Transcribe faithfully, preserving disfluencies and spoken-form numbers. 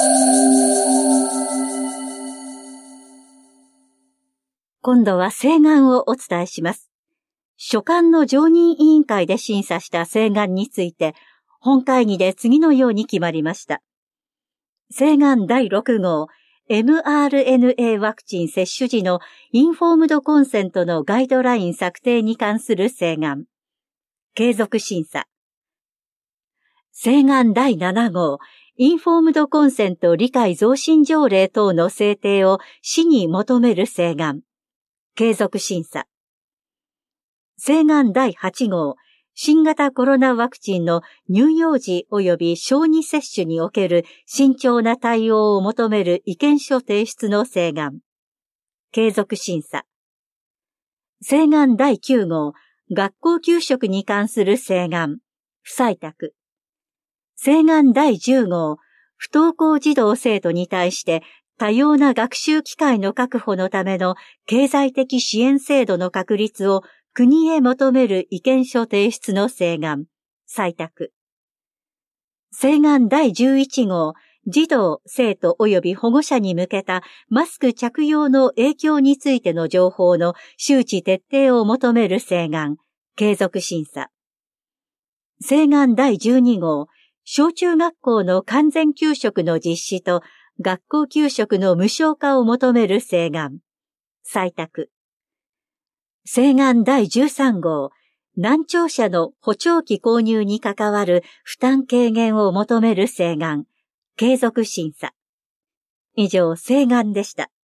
今度は請願をお伝えします。所管の常任委員会で審査した請願について、本会議で次のように決まりました。請願だいろく号、エムアールエヌエー ワクチン接種時のインフォームドコンセントのガイドライン策定に関する請願。継続審査。請願だいなな号、インフォームドコンセント理解増進条例等の制定を市に求める請願。継続審査。請願だいはち号、新型コロナワクチンの乳幼児及び小児接種における慎重な対応を求める意見書提出の請願。継続審査。請願だいきゅう号、学校給食に関する請願。不採択。請願だいじゅう号、不登校児童生徒に対して多様な学習機会の確保のための経済的支援制度の確立を国へ求める意見書提出の請願。採択。請願だいじゅういち号、児童、生徒及び保護者に向けたマスク着用の影響についての情報の周知徹底を求める請願。継続審査。請願だいじゅうに号、小中学校の完全給食の実施と学校給食の無償化を求める請願。採択。請願だいじゅうさん号、難聴者の補聴器購入に関わる負担軽減を求める請願。継続審査。以上、請願でした。